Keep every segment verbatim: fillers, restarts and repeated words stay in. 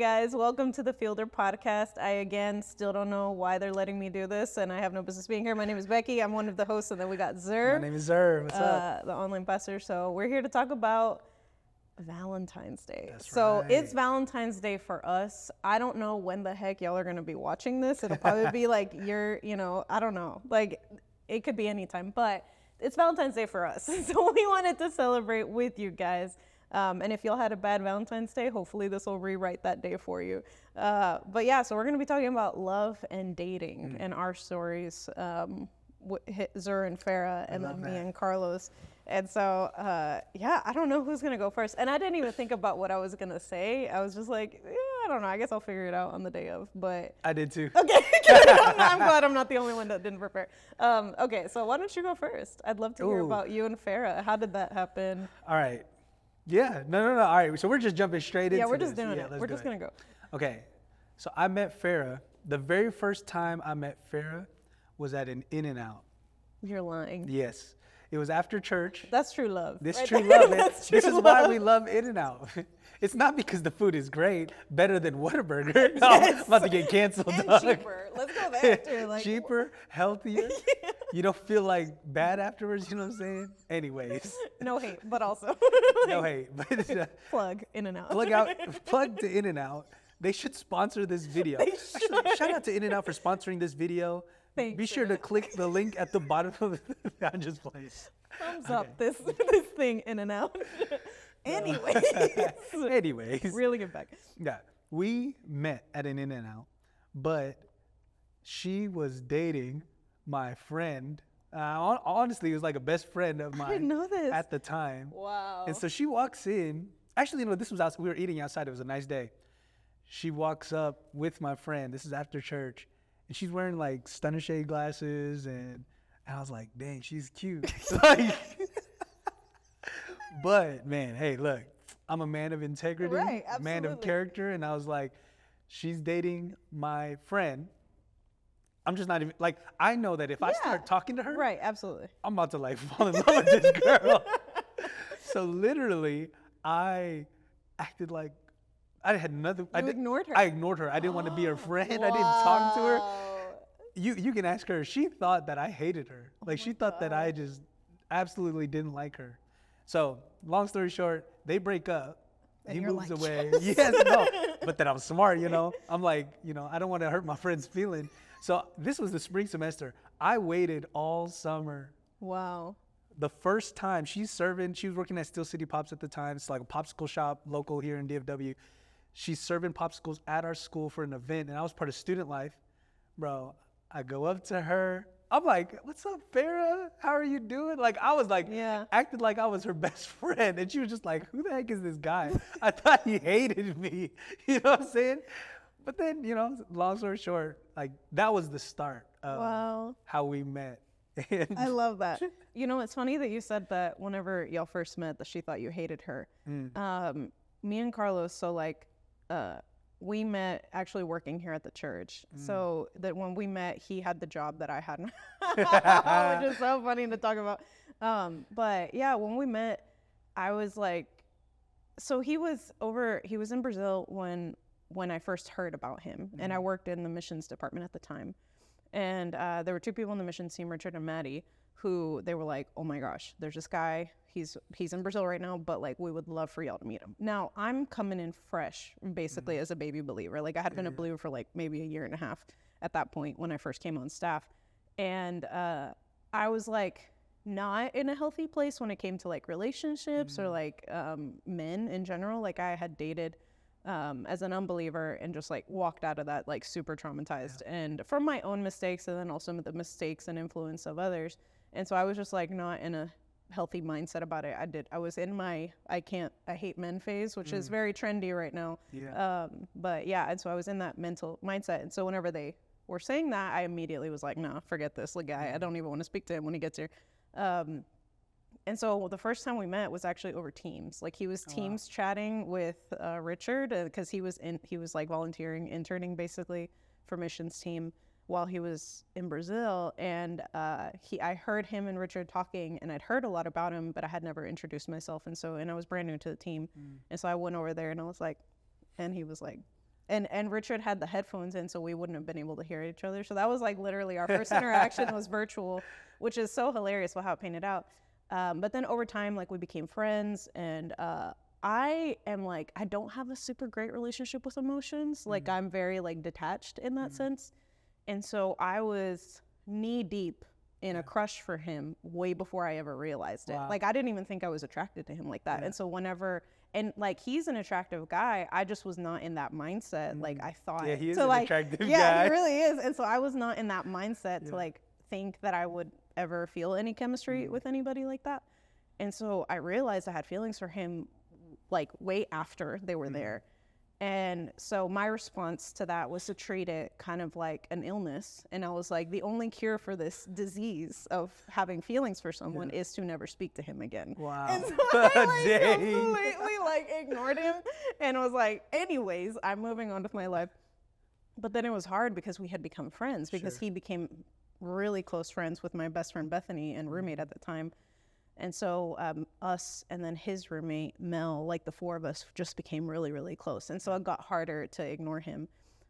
guys, welcome to the Fielder Podcast. I again still don't know why they're letting me do this, and I have no business being here. My name is Becky. I'm one of the hosts, and then we got Zer. My name is Zer. What's uh, up? The online pastor. So we're here to talk about Valentine's Day. That's so right. It's Valentine's Day for us. I don't know when the heck y'all are gonna be watching this. It'll probably be like you're, you know, I don't know. Like it could be any time, but it's Valentine's Day for us. So we wanted to celebrate with you guys. Um, and if y'all had a bad Valentine's Day, hopefully this will rewrite that day for you. Uh, but yeah, so we're going to be talking about love and dating mm. and our stories, um, w- Zer and Farah, and then me and Carlos. And so, uh, yeah, I don't know who's going to go first. And I didn't even think about what I was going to say. I was just like, eh, I don't know. I guess I'll figure it out on the day of. But I did too. Okay. I'm, I'm glad I'm not the only one that didn't prepare. Um, okay, so why don't you go first? I'd love to hear Ooh. about you and Farah. How did that happen? All right. Yeah, no, no, no. All right, so we're just jumping straight into Yeah, we're just this. doing yeah, it. let's We're do just it. going to go. Okay, so I met Farah. The very first time I met Farah was at an In-N-Out. You're lying. Yes, it was after church. That's true love. This right true there. love. It. That's true This is love. why we love In-N-Out. It's not because the food is great, better than Whataburger. No, I'm about to get canceled. And dog. cheaper. Let's go there too. Like, Cheaper, healthier. Yeah. You don't feel like bad afterwards. You know what I'm saying? Anyways. No hate, but also. No hate. But uh, plug in and out. plug out, plug to In-N-Out. They should sponsor this video. They Actually, should. shout out to In-N-Out for sponsoring this video. Thanks, Be sure to In-N-Out. click the link at the bottom of the. I'm just playing. Thumbs Okay. up this this thing in and out. Anyways. Anyways. Really get back. Yeah, we met at an In-N-Out, but she was dating my friend. Uh, hon- honestly, it was like a best friend of mine. I didn't know this. At the time. Wow. And so she walks in. Actually, no, this was outside. We were eating outside. It was a nice day. She walks up with my friend. This is after church. And she's wearing like stunner shade glasses. And, and I was like, dang, she's cute. Like, but man, hey, look, I'm a man of integrity, Right, man of absolutely. character. And I was like, she's dating my friend. I'm just not even, like, I know that if I Yeah. start talking to her, Right, absolutely. I'm about to like fall in love with this girl. So literally, I acted like I had nothing. I You did- ignored her. I ignored her. I didn't want to be her friend. I didn't talk to her. Wow. You you can ask her. She thought that I hated her. Like she my thought that I just absolutely didn't like her. So long story short, they break up. And He you're moves like, away. yes. Yes, no. But then I'm smart, you know. I'm like, you know, I don't want to hurt my friend's feeling. So this was the spring semester. I waited all summer. Wow. The first time she's serving, she was working at Steel City Pops at the time. It's like a popsicle shop local here in D F W. She's serving popsicles at our school for an event, and I was part of student life. Bro, I go up to her. I'm like, what's up, Farah? How are you doing? Like, I was like, Yeah. acted like I was her best friend. And she was just like, who the heck is this guy? I thought he hated me. You know what I'm saying? But then, you know, long story short, like, that was the start of Wow. how we met. And I love that. You know, it's funny that you said that whenever y'all first met that she thought you hated her. Mm. Um, me and Carlos, so like, uh, we met actually working here at the church. Mm. So that when we met, he had the job that I had, which is so funny to talk about. Um, but yeah, when we met, I was like, so he was over, he was in Brazil when, when I first heard about him, and I worked in the missions department at the time. And uh, there were two people on the missions team, Richard and Maddie, who they were like, oh my gosh, there's this guy, he's he's in Brazil right now, but like we would love for y'all to meet him. Now I'm coming in fresh, basically as a baby believer. Like I had been a believer for like maybe a year and a half at that point when I first came on staff. And uh, I was like not in a healthy place when it came to like relationships or like um, men in general. Like I had dated um, as an unbeliever and just like walked out of that like super traumatized and from my own mistakes and then also the mistakes and influence of others. And so I was just like not in a healthy mindset about it. I did, I was in my, I can't, I hate men phase, which is very trendy right now. Yeah. Um, but yeah, and so I was in that mental mindset. And so whenever they were saying that, I immediately was like, no, forget this like, guy. I don't even want to speak to him when he gets here. Um, and so the first time we met was actually over Teams. Like he was Oh, wow. Teams chatting with uh, Richard because he was in, he was like volunteering, interning basically for missions team while he was in Brazil. And uh, he, I heard him and Richard talking, and I'd heard a lot about him, but I had never introduced myself. And so, and I was brand new to the team. Mm. And so I went over there and I was like, and he was like, And and Richard had the headphones in, so we wouldn't have been able to hear each other. So that was like literally our first interaction was virtual, which is so hilarious with how it painted out. Um, but then over time, like we became friends, and uh, I am like I don't have a super great relationship with emotions. Mm-hmm. Like I'm very like detached in that mm-hmm. sense, and so I was knee deep in yeah. a crush for him way before I ever realized it. Wow. Like I didn't even think I was attracted to him like that. Yeah. And so whenever. And like he's an attractive guy, I just was not in that mindset. Mm. Like I thought, yeah, he is so, an like, attractive yeah, guy. he really is. And so I was not in that mindset yeah. to like think that I would ever feel any chemistry mm. with anybody like that. And so I realized I had feelings for him, like way after they were mm. there. And so my response to that was to treat it kind of like an illness. And I was like, the only cure for this disease of having feelings for someone yeah. is to never speak to him again. Wow. And so I like, completely like ignored him and was like, anyways, I'm moving on with my life. But then it was hard because we had become friends because sure. he became really close friends with my best friend Bethany and roommate at the time. And so um, us and then his roommate, Mel, like the four of us just became really, really close. And so it got harder to ignore him.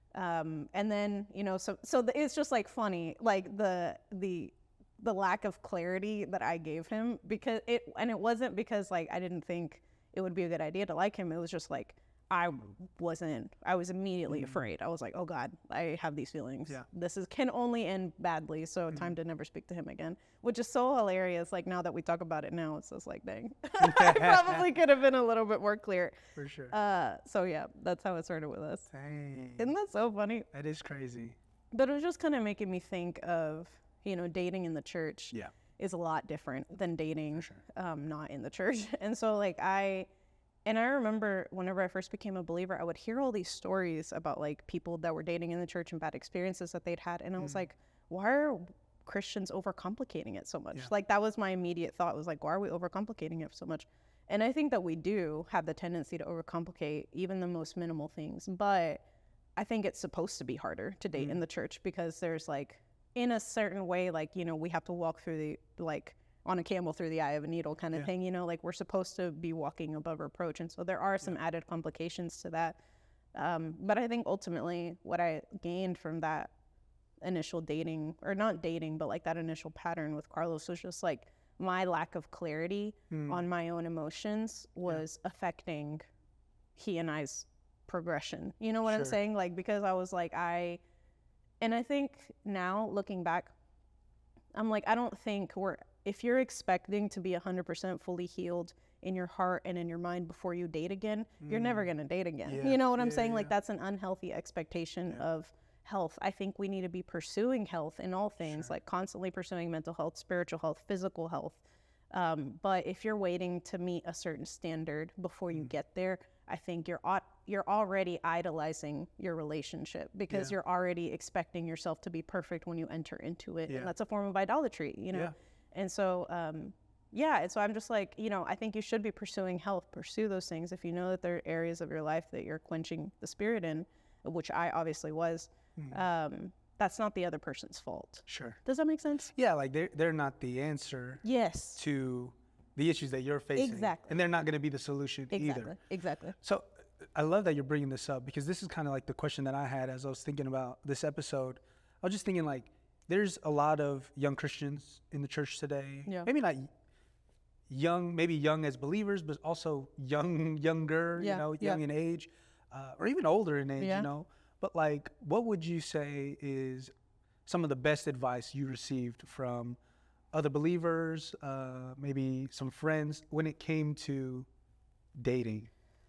Um, and then, you know, so so the, it's just like funny, like the the the lack of clarity that I gave him because it, and it wasn't because like I didn't think it would be a good idea to like him. It was just like, I wasn't, I was immediately mm. afraid. I was like, oh God, I have these feelings. Yeah. This is can only end badly. So mm. time to never speak to him again, which is so hilarious. Like now that we talk about it now, it's just like, dang, I probably could have been a little bit more clear. For sure. Uh, so yeah, that's how it started with us. Dang. Isn't that so funny? That is crazy. But it was just kind of making me think of, you know, dating in the church yeah. is a lot different than dating sure. um, not in the church. And so like I, And I remember whenever I first became a believer, I would hear all these stories about like people that were dating in the church and bad experiences that they'd had. And I was mm. like, why are Christians overcomplicating it so much? Yeah. Like that was my immediate thought was like, why are we overcomplicating it so much? And I think that we do have the tendency to overcomplicate even the most minimal things. But I think it's supposed to be harder to date mm. in the church because there's like, in a certain way, like, you know, we have to walk through the, like, on a camel through the eye of a needle kind of yeah. thing, you know, like we're supposed to be walking above reproach. And so there are some yeah. added complications to that. Um, but I think ultimately what I gained from that initial dating, or not dating, but like that initial pattern with Carlos was just like my lack of clarity mm. on my own emotions was yeah. affecting he and I's progression. You know what sure. I'm saying? Like, because I was like, I, and I think now looking back, I'm like, I don't think we're, if you're expecting to be one hundred percent fully healed in your heart and in your mind before you date again, mm. you're never going to date again. Yeah. You know what I'm yeah, saying? Yeah. Like that's an unhealthy expectation yeah. of health. I think we need to be pursuing health in all things, sure. like constantly pursuing mental health, spiritual health, physical health. Um, but if you're waiting to meet a certain standard before you mm. get there, I think you're you're already idolizing your relationship because yeah. you're already expecting yourself to be perfect when you enter into it. Yeah. And that's a form of idolatry, you know? Yeah. And so, um, yeah, and so I'm just like, you know, I think you should be pursuing health, pursue those things. If you know that there are areas of your life that you're quenching the spirit in, which I obviously was, mm. um, that's not the other person's fault. Sure. Does that make sense? Yeah, like they're, they're not the answer yes. to the issues that you're facing. Exactly. And they're not going to be the solution exactly. either. Exactly. So I love that you're bringing this up because this is kind of like the question that I had as I was thinking about this episode. I was just thinking like, there's a lot of young Christians in the church today. Yeah. Maybe not young, maybe young as believers, but also young, younger, yeah. you know, young yeah. in age, uh, or even older in age, yeah. you know. But like, what would you say is some of the best advice you received from other believers, uh, maybe some friends, when it came to dating?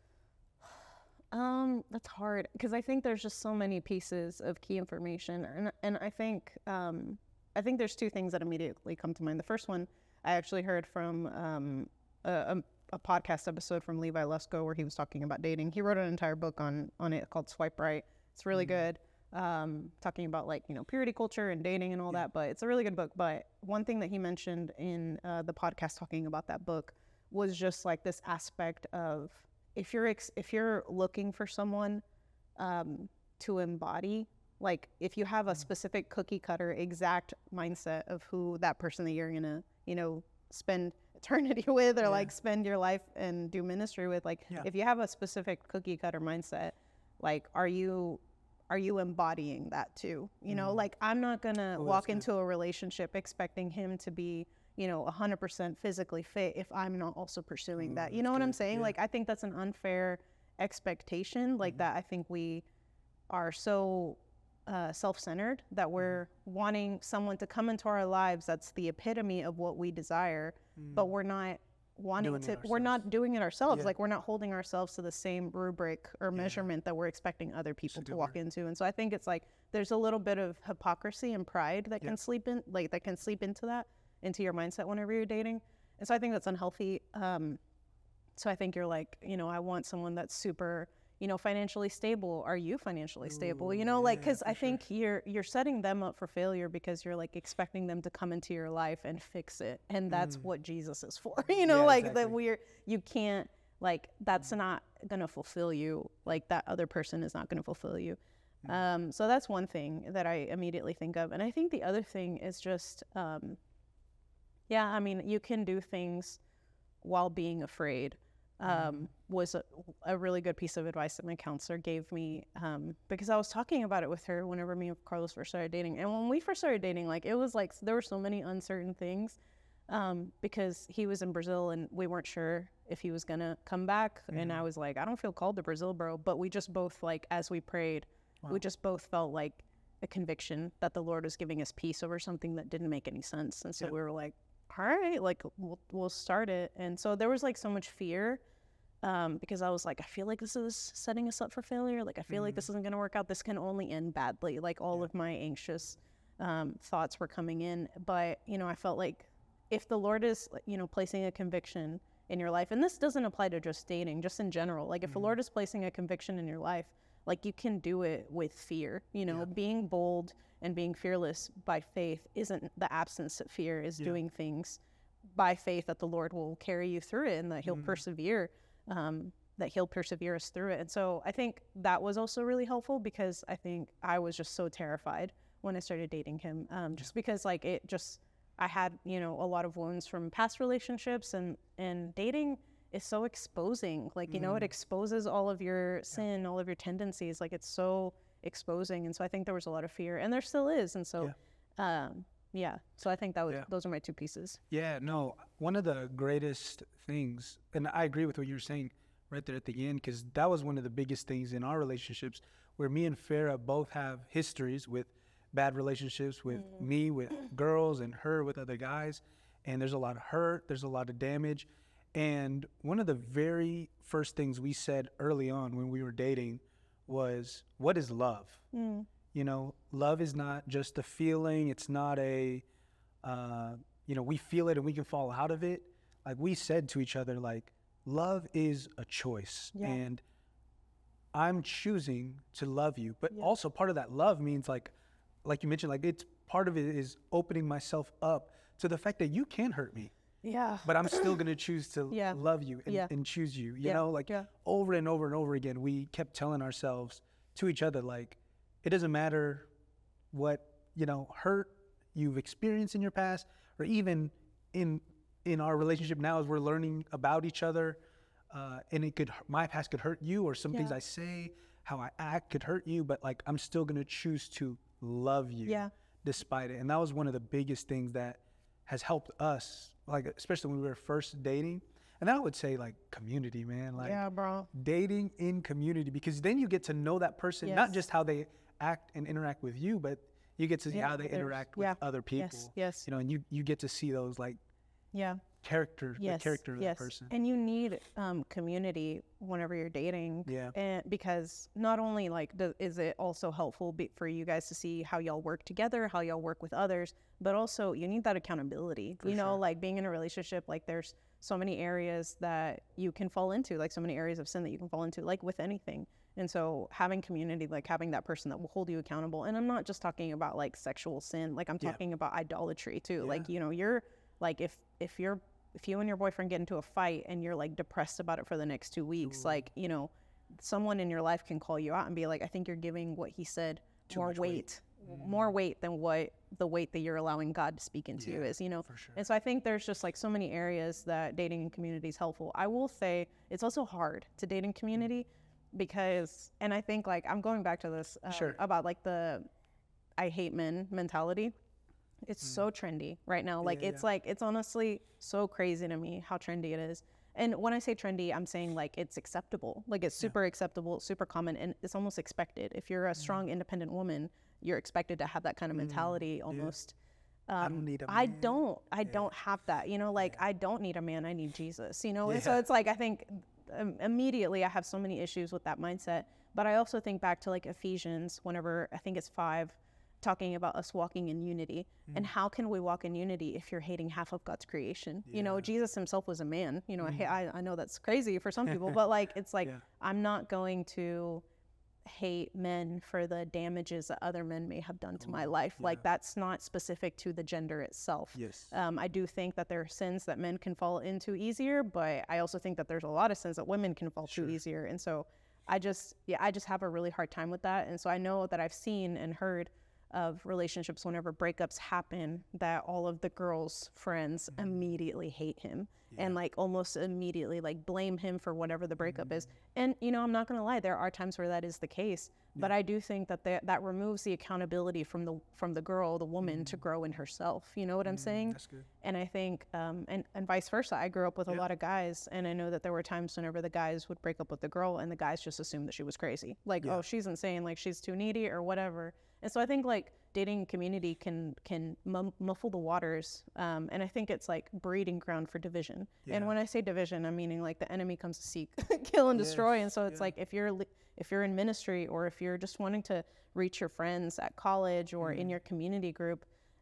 Um, that's hard because I think there's just so many pieces of key information, and and I think um, I think there's two things that immediately come to mind. The first one I actually heard from um, a, a podcast episode from Levi Lusko where he was talking about dating. He wrote an entire book on on it called Swipe Right. It's really mm-hmm. good, um, talking about like you know purity culture and dating and all yeah. that. But it's a really good book. But one thing that he mentioned in uh, the podcast talking about that book was just like this aspect of if you're ex- if you're looking for someone um, to embody, like if you have a specific cookie cutter exact mindset of who that person that you're gonna, you know, spend eternity with or yeah. like spend your life and do ministry with, like yeah. if you have a specific cookie cutter mindset, like, are you are you embodying that too? You know, Mhm. like, I'm not gonna Oh, that's walk good. into a relationship expecting him to be, you know, one hundred percent physically fit if I'm not also pursuing Ooh, that. You that's know what I'm good. saying? Yeah. Like, I think that's an unfair expectation, like Mhm. that I think we are so uh, self-centered that we're wanting someone to come into our lives that's the epitome of what we desire, but Mm. we're not wanting Doing it to, we're ourselves. not doing it ourselves. Yeah. Like, we're not holding ourselves to the same rubric or Yeah. measurement that we're expecting other people a to good walk word. into. And so I think it's like there's a little bit of hypocrisy and pride that Yeah. can sleep in, like that can sleep into that, into your mindset whenever you're dating. And so I think that's unhealthy. Um, so I think you're like, you know, I want someone that's super, you know, financially stable. Are you financially stable? You Ooh, know, like, yeah, because for I sure. think you're you're setting them up for failure because you're like expecting them to come into your life and fix it, and that's Mm. what Jesus is for. You know, Yeah, like that exactly. we're you can't like that's not gonna fulfill you. Like that other person is not gonna fulfill you. Mm. Um, so that's one thing that I immediately think of, and I think the other thing is just, um, yeah, I mean, you can do things while being afraid. Um, was a, a really good piece of advice that my counselor gave me, um, because I was talking about it with her whenever me and Carlos first started dating. And when we first started dating, like, it was like there were so many uncertain things, um, because he was in Brazil and we weren't sure if he was gonna come back. And I was like, I don't feel called to Brazil, bro. But we just both, like, as we prayed, we Wow. just both felt like a conviction that the Lord was giving us peace over something that didn't make any sense. And so Yep. we were like, all right, like we'll we'll start it. And so there was like so much fear, um, because I was like, I feel like this is setting us up for failure. Like, I feel like this isn't gonna work out. This can only end badly. Like, all of my anxious um, thoughts were coming in. But you know, I felt like if the Lord is, you know, placing a conviction in your life, and this doesn't apply to just dating, just in general. Like, if the Lord is placing a conviction in your life, like, you can do it with fear. You know, Yeah. being bold and being fearless by faith isn't the absence of fear, is Yeah. doing things by faith that the Lord will carry you through it and that he'll Mm. persevere, um, that he'll persevere us through it. And so I think that was also really helpful, because I think I was just so terrified when I started dating him, um, just because like it just, I had, you know, a lot of wounds from past relationships, and, and dating is so exposing. Like, you know, it Mm. exposes all of your sin, all of your tendencies. Like, it's so exposing. And so I think there was a lot of fear, and there still is. And so, um, yeah, so I think that was, Yeah. those are my two pieces. Yeah, no, one of the greatest things, and I agree with what you were saying right there at the end, because that was one of the biggest things in our relationships, where me and Farah both have histories with bad relationships, with me with girls and her with other guys. And there's a lot of hurt, there's a lot of damage. And one of the very first things we said early on when we were dating was, what is love? Mm. You know, love is not just a feeling. It's not a, uh, you know, we feel it and we can fall out of it. Like, we said to each other, like, love is a choice. Yeah. And I'm choosing to love you. But Yeah. also part of that love means, like, like you mentioned, like, it's part of it is opening myself up to the fact that you can hurt me, Yeah. but I'm still going to choose to Yeah. love you and, Yeah. and choose you. You Yeah. know, like, Yeah. over and over and over again, we kept telling ourselves to each other, like, it doesn't matter what, you know, hurt you've experienced in your past, or even in in our relationship now, as we're learning about each other, uh, and it could, my past could hurt you, or some things Yeah. I say, how I act could hurt you, but like, I'm still going to choose to love you Yeah. despite it. And that was one of the biggest things that has helped us, like, especially when we were first dating. And then I would say, like, community, man, like, Yeah, bro. dating in community, because then you get to know that person, not Yes. just how they act and interact with you, but you get to see Yeah, how they there's- interact with yeah. other people. Yes. Yes. You know, and you, you get to see those, like, Yeah. character, Yes. the character of yes. that person. And you need um, community whenever you're dating. Yeah. And because not only like do, is it also helpful be, for you guys to see how y'all work together, how y'all work with others, but also you need that accountability. For you know, sure. like being in a relationship, like there's so many areas that you can fall into, like so many areas of sin that you can fall into, like with anything. And so having community, like having that person that will hold you accountable. And I'm not just talking about like sexual sin, like I'm Yeah. talking about idolatry too. Yeah. Like, you know, you're like, if, if you're, if you and your boyfriend get into a fight and you're like depressed about it for the next two weeks, Ooh. like, you know, someone in your life can call you out and be like, I think you're giving what he said Too more much weight, weight. more weight than what the weight that you're allowing God to speak into you Yeah, is, you know? for sure. And so I think there's just like so many areas that dating in community is helpful. I will say it's also hard to date in community because, and I think like I'm going back to this uh, Sure. about like the I hate men mentality. It's so trendy right now. Like Yeah, it's yeah. like it's honestly so crazy to me how trendy it is. And when I say trendy, I'm saying like it's acceptable. Like it's super acceptable, super common, and it's almost expected. If you're a strong, independent woman, you're expected to have that kind of mentality almost. Um, I don't need a I man. don't. I don't have that. You know, like I don't need a man. I need Jesus. You know, and so Yeah. it's like I think um, immediately I have so many issues with that mindset. But I also think back to like Ephesians, whenever I think it's five, talking about us walking in unity. Mm. And how can we walk in unity if you're hating half of God's creation? You know, Yeah. Jesus himself was a man. You know, I, I I know that's crazy for some people, but like it's like Yeah. I'm not going to hate men for the damages that other men may have done to my life. Like that's not specific to the gender itself. Yes. Um, I do think that there are sins that men can fall into easier, but I also think that there's a lot of sins that women can fall to easier. And so I just, yeah, I just have a really hard time with that. And so I know that I've seen and heard of relationships whenever breakups happen that all of the girls' friends mm-hmm. immediately hate him yeah. and like almost immediately like blame him for whatever the breakup mm-hmm. is. And you know, I'm not gonna lie, there are times where that is the case, yeah. but I do think that that that removes the accountability from the from the girl, the woman, mm-hmm. to grow in herself. You know what mm-hmm. I'm saying? That's good. And I think, um, and and vice versa. I grew up with yeah. a lot of guys, and I know that there were times whenever the guys would break up with the girl, and the guys just assumed that she was crazy, like, yeah. oh, she's insane, like she's too needy or whatever. And so I think like dating community can can mum- muffle the waters, um, and I think it's like breeding ground for division. Yeah. And when I say division, I'm meaning like the enemy comes to seek, kill, and destroy. Yes. And so it's yeah. like if you're if you're in ministry or if you're just wanting to reach your friends at college or mm. in your community group,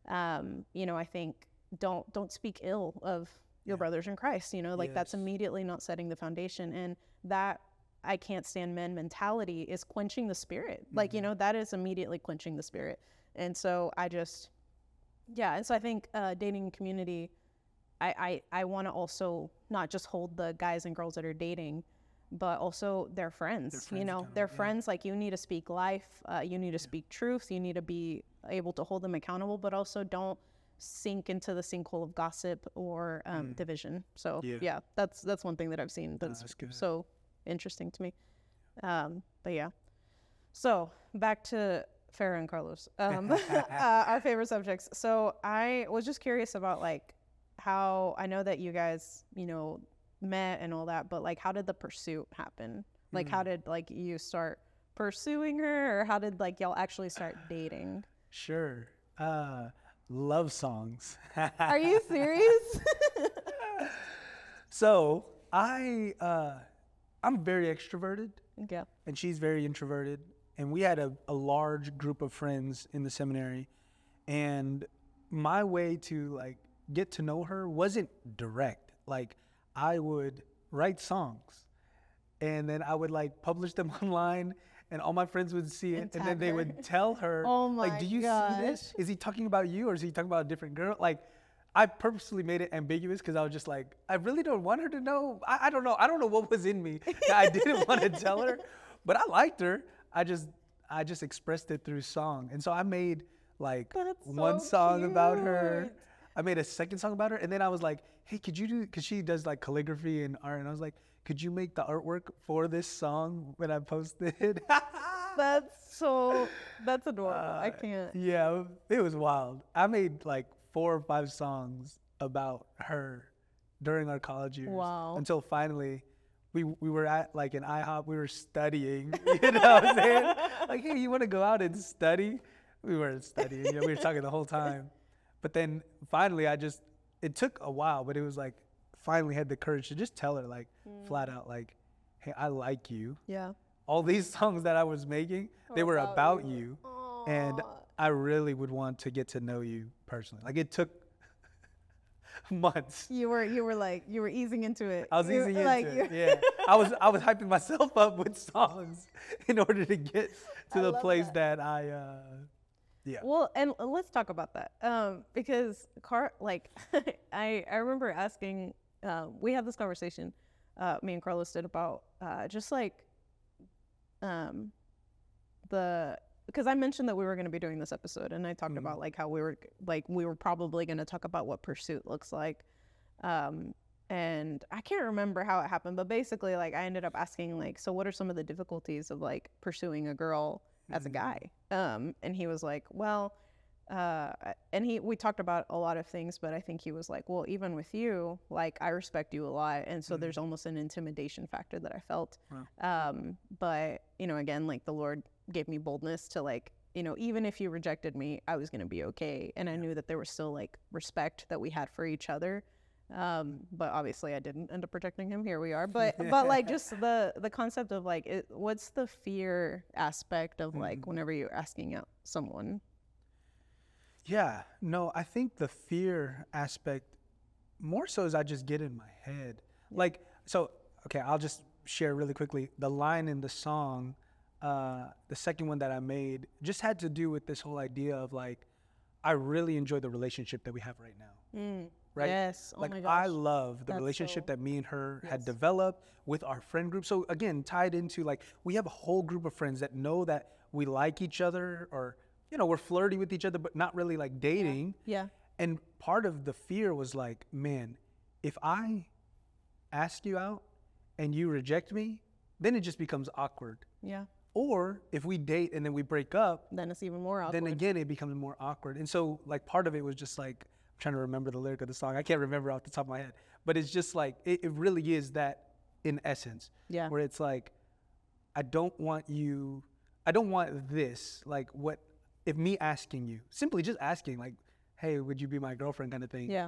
um, you know, I think don't don't speak ill of your yeah. brothers in Christ. You know, like yes. that's immediately not setting the foundation, and that I can't stand men mentality is quenching the spirit. Mm-hmm. Like, you know, that is immediately quenching the spirit. And so I just, yeah. And so I think uh, dating community, I, I, I want to also not just hold the guys and girls that are dating, but also their friends, their friends you know, their yeah. friends, like you need to speak life, uh, you need to yeah. speak truth, you need to be able to hold them accountable, but also don't sink into the sinkhole of gossip or um, mm. division. So yeah. yeah, that's, that's one thing that I've seen that's, oh, that's so interesting to me. Um, but yeah. So back to Farrah and Carlos, um, uh, our favorite subjects. So I was just curious about like how, I know that you guys, you know, met and all that, but like how did the pursuit happen? Like mm. how did like you start pursuing her, or how did like y'all actually start dating? Sure. Uh, love songs. Are you serious? So I, uh, I'm very extroverted, yeah. and she's very introverted, and we had a, a large group of friends in the seminary, and my way to like get to know her wasn't direct. Like I would write songs, and then I would like publish them online, and all my friends would see it, and, and then they her. would tell her, oh my like, do you gosh. see this? Is he talking about you, or is he talking about a different girl? Like, I purposely made it ambiguous because I was just like, I really don't want her to know. I, I don't know. I don't know what was in me that I didn't want to tell her, but I liked her. I just, I just expressed it through song. And so I made like That's one so song cute. about her. I made a second song about her. And then I was like, hey, could you do, cause she does like calligraphy and art. And I was like, could you make the artwork for this song when I posted? That's so, that's adorable. Uh, I can't. Yeah, it was wild. I made like four or five songs about her during our college years. Wow. Until finally we we were at like an IHOP, we were studying, you know what I'm saying? Like, hey, you want to go out and study? We weren't studying, you know, we were talking the whole time. But then finally I just, it took a while, but it was like, finally had the courage to just tell her like mm. flat out like, hey, I like you. Yeah. All these songs that I was making, they about were about you. you. And I really would want to get to know you personally. Like it took months. You were you were like you were easing into it. I was you, easing like, into it. Yeah. I was I was hyping myself up with songs in order to get to I the place that. that I uh yeah. Well, and let's talk about that. Um because Car like I I remember asking uh, we had this conversation uh me and Carlos did about uh just like um the because I mentioned that we were going to be doing this episode, and I talked mm-hmm. about like how we were like we were probably going to talk about what pursuit looks like, um, and I can't remember how it happened, but basically, like, I ended up asking, like, so what are some of the difficulties of like pursuing a girl as a guy? Um, and he was like, well, uh, and he we talked about a lot of things, but I think he was like, well, even with you, like, I respect you a lot, and so there's almost an intimidation factor that I felt. Wow. Um, but you know, again, like the Lord gave me boldness to like, you know, even if you rejected me, I was gonna be okay, and I knew that there was still like respect that we had for each other. Um, but obviously I didn't end up protecting him. Here we are. But but like just the the concept of like, it, what's the fear aspect of like Mhm. whenever you're asking out someone? Yeah, no, I think the fear aspect more so is I just get in my head. Like, so, okay, I'll just share really quickly. The line in the song, uh, the second one that I made, just had to do with this whole idea of like, I really enjoy the relationship that we have right now. Mm. Right? Yes. Oh Like, my I gosh. love the That's relationship so- that me and her had Yes. developed with our friend group. So again, tied into like, we have a whole group of friends that know that we like each other, or, you know, we're flirty with each other, but not really like dating. Yeah. And part of the fear was like, man, if I ask you out and you reject me, then it just becomes awkward. Yeah. Or if we date and then we break up, Then it's even more awkward. then again it becomes more awkward. And so like part of it was just like, I'm trying to remember the lyric of the song. I can't remember off the top of my head, but it's just like, it, it really is that in essence, Yeah. where it's like, I don't want you, I don't want this, like what, if me asking you, simply just asking like, hey, would you be my girlfriend kind of thing, Yeah.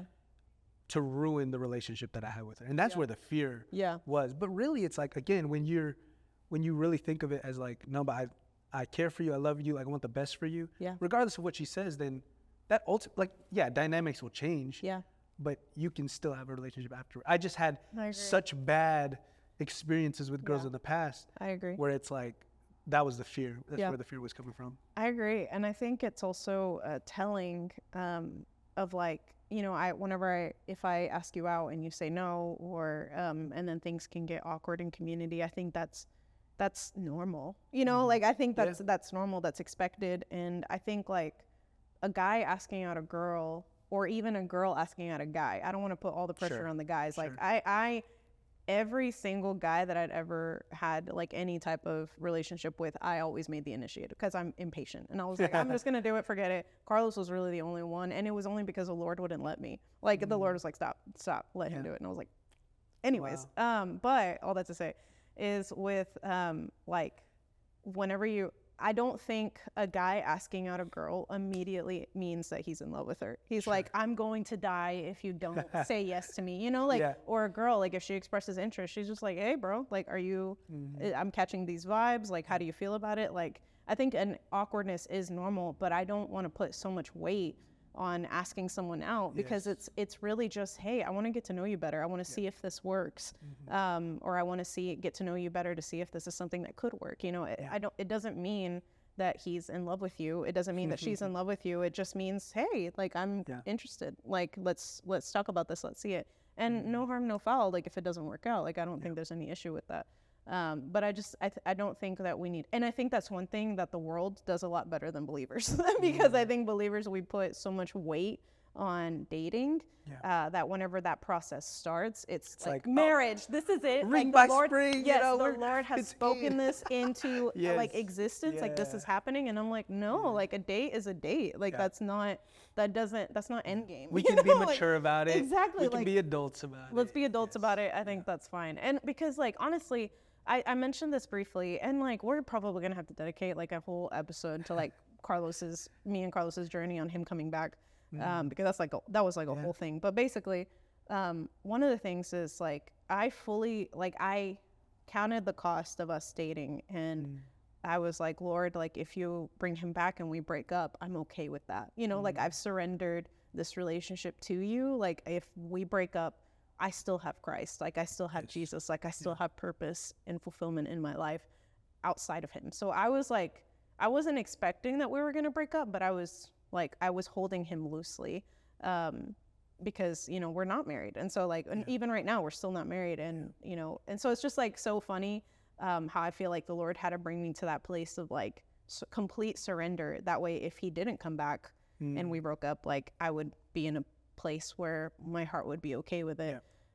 to ruin the relationship that I had with her. And that's Yeah. where the fear Yeah. was. But really it's like, again, when you're, when you really think of it as like, no, but I, I care for you, I love you, like I want the best for you. Yeah. Regardless of what she says, then that ulti- like, yeah, dynamics will change, Yeah. but you can still have a relationship after. I just had I agree. such bad experiences with girls Yeah. in the past I agree. where it's like, that was the fear. That's Yeah. where the fear was coming from. I agree, and I think it's also uh, telling um, of like, you know, I whenever I if I ask you out and you say no, or um, and then things can get awkward in community. I think that's that's normal. You know, Mhm. like I think Yeah. that's that's normal. That's expected, and I think like a guy asking out a girl, or even a girl asking out a guy. I don't want to put all the pressure Sure. on the guys. Like Sure. I I. Every single guy that I'd ever had like any type of relationship with, I always made the initiative because I'm impatient. And I was like, I'm just going to do it, forget it. Carlos was really the only one. And it was only because the Lord wouldn't let me. Like the Lord was like, stop, stop, let him Yeah. do it. And I was like, anyways. Um, but all that to say is with um, like whenever you, I don't think a guy asking out a girl immediately means that he's in love with her. He's Sure. like, I'm going to die if you don't say yes to me, you know, like, Yeah. or a girl, like if she expresses interest, she's just like, hey bro, like, are you, Mhm. I'm catching these vibes. Like, how do you feel about it? Like, I think an awkwardness is normal, but I don't want to put so much weight on asking someone out because Yes. it's it's really just, hey, I want to get to know you better. I want to see if this works, Mhm. um, or I want to see get to know you better to see if this is something that could work. You know, it, Yeah. I don't. It doesn't mean that he's in love with you. It doesn't mean that she's in love with you. It just means, hey, like I'm Yeah. interested. Like let's let's talk about this. Let's see it. And no harm, no foul. Like if it doesn't work out, like I don't think there's any issue with that. Um, but I just I, th- I don't think that we need, and I think that's one thing that the world does a lot better than believers because I think believers, we put so much weight on dating Yeah. uh, that whenever that process starts, it's, It's like, like, oh, marriage. This is it. ring like by the Lord, spring, you yes, know, the we're- Lord has it's spoken in. this into uh, like Yes. existence. Like this Yeah. is happening, and I'm like, no, like a date is a date. Like Yeah. that's not that doesn't that's not end game. We you can be know? Like, mature about it. exactly, We can like, be adults about it. let's be adults Yes. about it. I think that's fine. And because like honestly, I, I mentioned this briefly, and like we're probably gonna have to dedicate like a whole episode to like Carlos's me and Carlos's journey on him coming back, um, because that's like a, that was like a Yeah. whole thing. But basically, um, one of the things is like I fully like I counted the cost of us dating, and Mm. I was like, Lord, like if you bring him back and we break up, I'm okay with that. You know, like Mm. I've surrendered this relationship to you. Like if we break up, I still have Christ. Like I still have Yes. Jesus. Like I still have purpose and fulfillment in my life outside of him. So I was like, I wasn't expecting that we were going to break up, but I was like, I was holding him loosely. Um, because you know we're not married, and so like and Yeah. even right now we're still not married, and you know and so it's just like so funny um how I feel like the Lord had to bring me to that place of like s complete surrender. That way if he didn't come back and Mm. we broke up, like I would be in a place where my heart would be okay with it.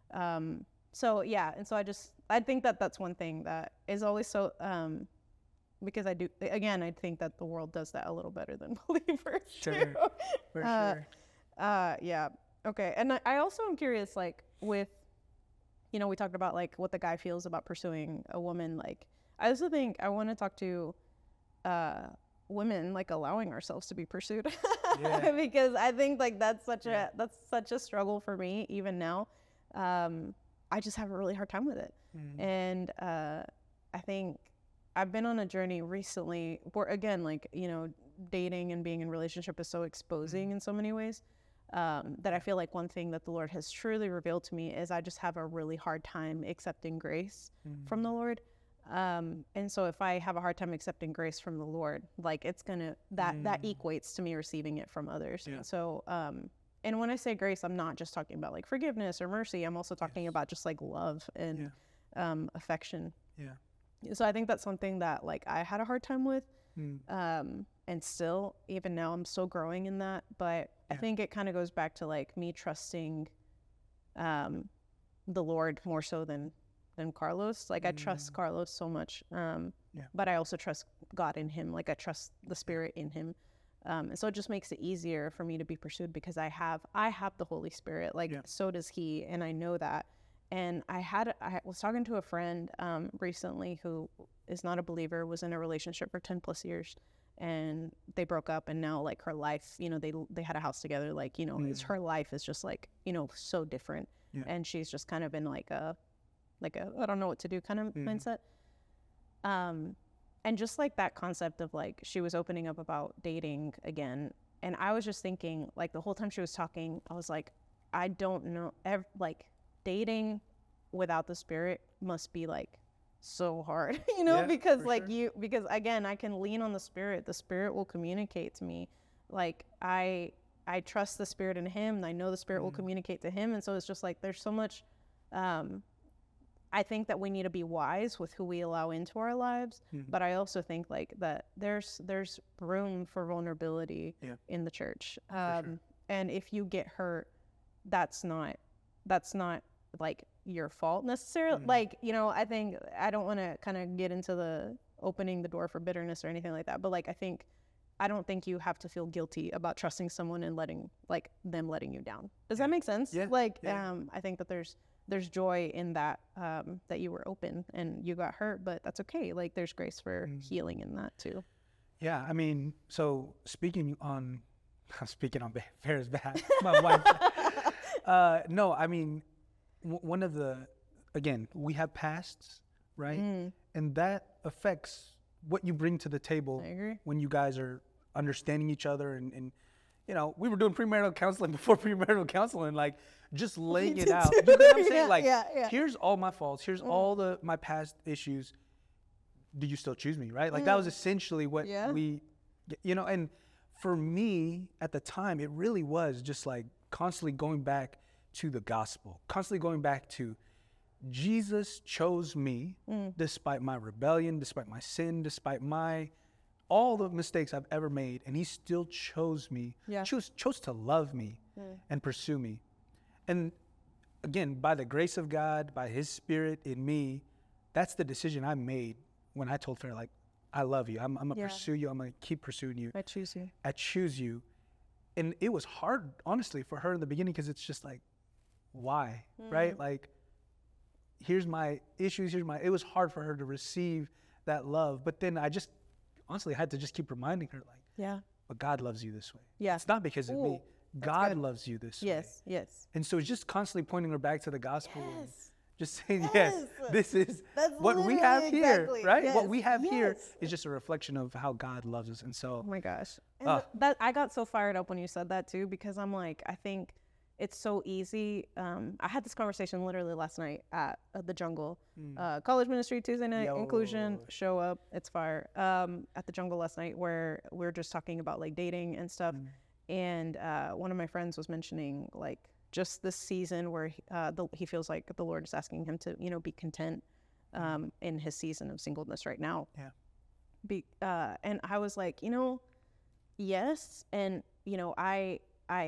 Um, so yeah, and so I just I think that that's one thing that is always so um, because I do again I think that the world does that a little better than believers Sure, do. for Uh, sure. uh, yeah. Okay. And I, I also am curious, like, with, you know, we talked about like what the guy feels about pursuing a woman. Like, I also think I want to talk to uh, women, like allowing ourselves to be pursued, Yeah. because I think like that's such Yeah. a that's such a struggle for me even now. Um, I just have a really hard time with it, Mm. and uh, I think I've been on a journey recently where again, like you know, dating and being in a relationship is so exposing in so many ways. Um, that I feel like one thing that the Lord has truly revealed to me is I just have a really hard time accepting grace Mm. from the Lord. Um, and so if I have a hard time accepting grace from the Lord, like it's gonna, that, that Mm. equates to me receiving it from others. Yeah. And so, um, and when I say grace, I'm not just talking about like forgiveness or mercy. I'm also talking Yes. about just like love and, um, affection. Yeah. So I think that's something that like I had a hard time with. Mm. Um, and still, even now, I'm still growing in that. But I Yeah. think it kind of goes back to like me trusting um, the Lord more so than than Carlos. Like I trust Mm. Carlos so much, um, Yeah. but I also trust God in him. Like I trust the Spirit in him, um, and so it just makes it easier for me to be pursued because I have I have the Holy Spirit. Like Yeah. so does he, and I know that. And I had I was talking to a friend um, recently who is not a believer, was in a relationship for ten plus years, and they broke up, and now like her life, you know, they they had a house together, like you know, it's Mm. her life is just like you know so different, Yeah. and she's just kind of in like a like a I don't know what to do kind of Mhm. mindset. Um, and just like that concept of like she was opening up about dating again, and I was just thinking like the whole time she was talking, I was like, I don't know, ev- like dating without the Spirit must be like so hard, you know, Yeah, because for like sure. you, because again, I can lean on the Spirit. The Spirit will communicate to me. Like I, I trust the Spirit in him, and I know the Spirit will Mhm. communicate to him. And so it's just like there's so much. Um, I think that we need to be wise with who we allow into our lives, Mhm. but I also think like that there's there's room for vulnerability Yeah. in the church. For Um, sure. And if you get hurt, that's not that's not like your fault necessarily. Mhm. Like you know, I think I don't want to kind of get into the opening the door for bitterness or anything like that. But like I think I don't think you have to feel guilty about trusting someone and letting like them letting you down. Does Yeah. that make sense? Yeah, Like yeah. um, I think that there's there's joy in that um, that you were open and you got hurt, but that's okay. Like there's grace for Mm. healing in that too. Yeah, I mean, so speaking on, speaking on Farrah's behalf, my wife. Uh, no, I mean, w- one of the, again, we have pasts, right? Mm, And that affects what you bring to the table I agree. when you guys are understanding each other. And, and you know, we were doing premarital counseling before premarital counseling, like just laying it did out. too. You know what I'm saying? Yeah, like, yeah, yeah. here's all my faults. Here's all the my past issues. Do you still choose me, right? Like that was essentially what Yeah. we, you know, and for me at the time, it really was just like constantly going back to the gospel, constantly going back to Jesus chose me despite my rebellion, despite my sin, despite my, all the mistakes I've ever made. And he still chose me, Yeah. chose, chose to love me and pursue me. And again, by the grace of God, by his spirit in me, that's the decision I made when I told Farrah, like, I love you. I'm, I'm going to Yeah. pursue you. I'm going to keep pursuing you. I choose you. I choose you. And it was hard, honestly, for her in the beginning because it's just like, why? Right? Like, here's my issues. Here's my, it was hard for her to receive that love. But then I just, honestly, had to just keep reminding her, like, Yeah. but God loves you this way. Yeah. It's not because of Ooh, me. that's God good. loves you this way. Yes. Yes. And so it's just constantly pointing her back to the gospel. and Yes. Just saying, yes, Yes. this is That's what we literally have here, exactly- right? What yes, we have here yes. is just a reflection of how God loves us. And so, Oh my gosh. And Ah. th- that I got so fired up when you said that too, because I'm like, I think it's so easy. Um, I had this conversation literally last night at, at the Jungle, uh, college ministry Tuesday night inclusion. Yo. Show up, it's fire. Um, at the Jungle last night, where we are just talking about like dating and stuff, and uh, one of my friends was mentioning like just this season where he, uh, the, he feels like the Lord is asking him to, you know, be content um, in his season of singleness right now. yeah. Be, uh, and I was like, you know, yes, and you know, I I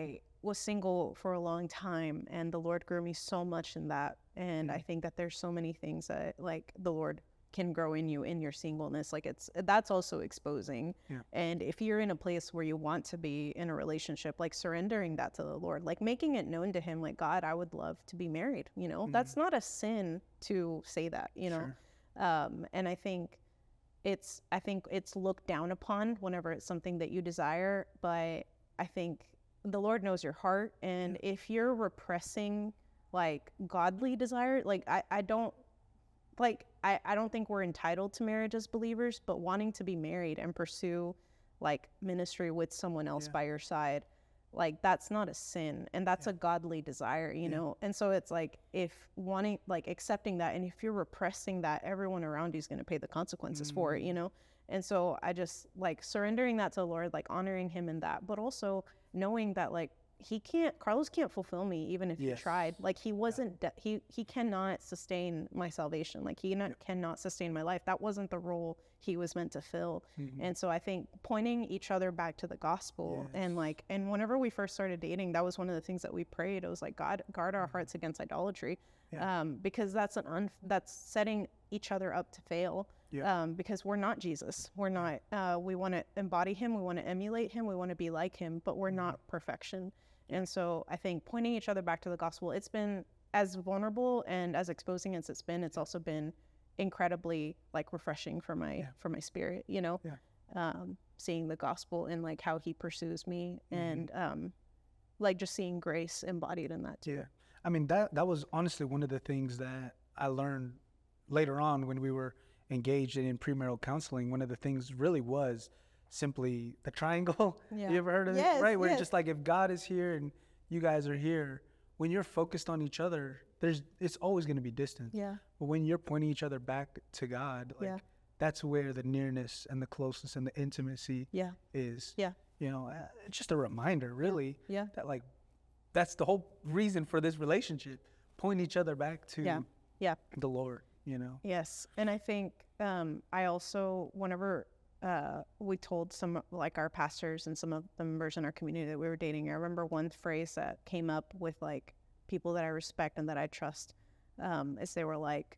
was single for a long time, and the Lord grew me so much in that. And I think that there's so many things that like the Lord can grow in you in your singleness. Like it's that's also exposing. Yeah. And if you're in a place where you want to be in a relationship, like surrendering that to the Lord, like making it known to him, like, God, I would love to be married. You know, Mm-hmm. that's not a sin to say that, you know. Sure. Um, and I think it's I think it's looked down upon whenever it's something that you desire, but I think the Lord knows your heart, and Yeah. if you're repressing like godly desire, like I, I don't like I, I don't think we're entitled to marriage as believers, but wanting to be married and pursue like ministry with someone else Yeah. by your side, like that's not a sin, and that's Yeah. a godly desire, you Yeah. know. And so it's like if wanting like accepting that, and if you're repressing that, everyone around you is going to pay the consequences for it, you know. And so I just like surrendering that to the Lord, like honoring him in that, but also knowing that like he can't Carlos can't fulfill me even if he Yes. tried. Like he wasn't de- he he cannot sustain my salvation. Like he not, cannot sustain my life. That wasn't the role he was meant to fill. Mhm. And so I think pointing each other back to the gospel, and Yes. like and whenever we first started dating, that was one of the things that we prayed. It was like, God, guard our hearts against idolatry. Yeah. Um, because that's an un- that's setting each other up to fail. Yeah. Um, because we're not Jesus. We're not uh, we want to embody him, we want to emulate him, we want to be like him, but we're Mm-hmm. not perfection. And so I think pointing each other back to the gospel, it's been as vulnerable and as exposing as it's been, it's also been incredibly like refreshing for my Yeah. for my spirit, you know. Yeah. Um, seeing the gospel and like how he pursues me, Mhm. and um, like just seeing grace embodied in that too. Yeah. I mean, that that was honestly one of the things that I learned later on when we were engaged in premarital counseling. One of the things really was simply the triangle. Yeah. You ever heard of Yes, it? Right? Where yes. it's just like if God is here and you guys are here, when you're focused on each other, there's it's always going to be distance. Yeah. But when you're pointing each other back to God, like Yeah. that's where the nearness and the closeness and the intimacy Yeah. is. Yeah. You know, uh, it's just a reminder, really, Yeah. that like that's the whole reason for this relationship, point each other back to Yeah. Yeah. the Lord, you know. Yes, and I think um, I also, whenever uh, we told some like our pastors and some of the members in our community that we were dating, I remember one phrase that came up with like people that I respect and that I trust, um, is they were like,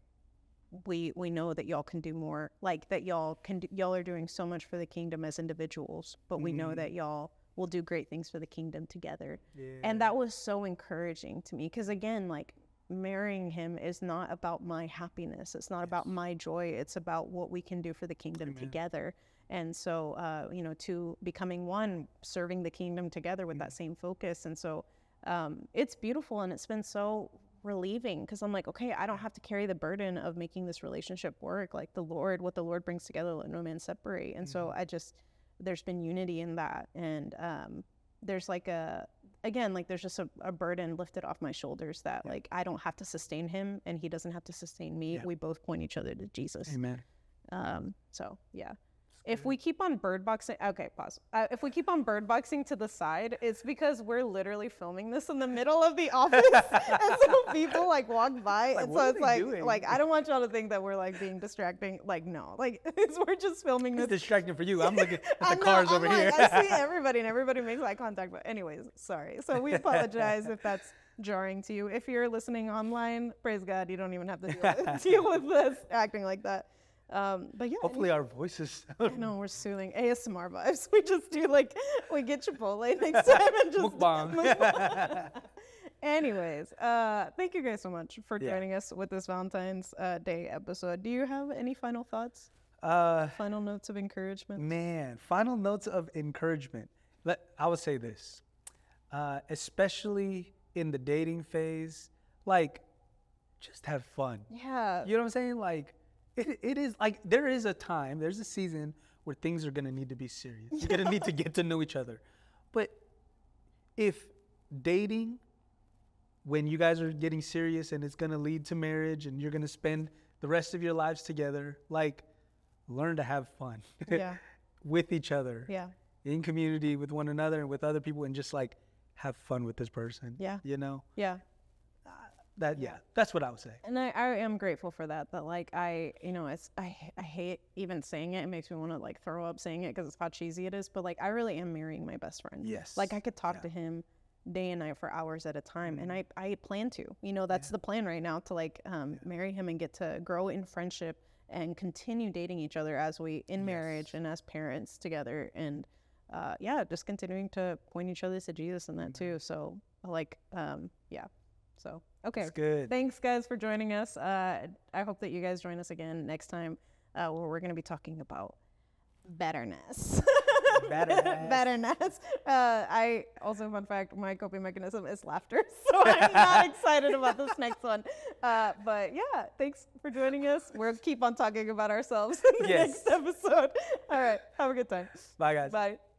"We we know that y'all can do more. Like that y'all can do, y'all are doing so much for the kingdom as individuals, but we know Mhm. that y'all will do great things for the kingdom together." Yeah. And that was so encouraging to me, because again, like marrying him is not about my happiness, it's not about my joy, it's about what we can do for the kingdom Amen. together. And so uh you know, to becoming one, serving the kingdom together with that Mm-hmm. same focus. And so um it's beautiful, and it's been so relieving, because I'm like, okay, I don't have to carry the burden of making this relationship work. Like the Lord, what the Lord brings together, let no man separate. And so Mm-hmm. I just, there's been unity in that. And um there's like a, again, like there's just a, a burden lifted off my shoulders that Yeah. like I don't have to sustain him, and he doesn't have to sustain me. Yeah. We both point each other to Jesus. Amen. Um, so yeah. It's If good. we keep on bird boxing, okay, pause. Uh, if we keep on bird boxing to the side, it's because we're literally filming this in the middle of the office, and so people like walk by, Like, and what so are it's they like, doing? like I don't want y'all to think that we're like being distracting. Like no, like it's, we're just filming It's this. distracting for you. I'm looking at I the know, cars I'm over like, here. I see everybody, and everybody makes eye contact. But anyways, sorry. So we apologize if that's jarring to you. If you're listening online, praise God, you don't even have to deal with, deal with this acting like that. Um, but yeah, Hopefully our voices. I know we're soothing A S M R vibes. We just do like we get Chipotle next time and just Mukbang. Anyways, uh, thank you guys so much for Yeah. joining us with this Valentine's uh, Day episode. Do you have any final thoughts? uh, Final notes of encouragement? Man, final notes of encouragement. Let I would say this, uh, especially in the dating phase, like, just have fun. Yeah. You know what I'm saying? Like, it, it is like there is a time, there's a season where things are gonna need to be serious. You're gonna need to get to know each other. But if dating, when you guys are getting serious and it's gonna lead to marriage and you're gonna spend the rest of your lives together, like, learn to have fun Yeah. with each other, Yeah. in community with one another and with other people, and just like have fun with this person. Yeah. You know? Yeah. That yeah, that's what I would say. And I, I am grateful for that. That like I, you know, it's I I hate even saying it. It makes me want to like throw up saying it because it's how cheesy it is. But like I really am marrying my best friend. Yes. Like I could talk Yeah. to him day and night for hours at a time. And I, I plan to, you know, that's the plan right now, to like um, marry him and get to grow in friendship and continue dating each other as we in marriage and as parents together. And uh, yeah, just continuing to point each other to Jesus in that too. So like, um, yeah. So, okay. That's good. Thanks guys for joining us. Uh, I hope that you guys join us again next time uh, where we're going to be talking about betterness. Betterness. Betterness. Uh, I also, fun fact, my coping mechanism is laughter. So I'm not excited about this next one. Uh, but yeah, thanks for joining us. We'll keep on talking about ourselves in the Yes. next episode. All right. Have a good time. Bye, guys. Bye.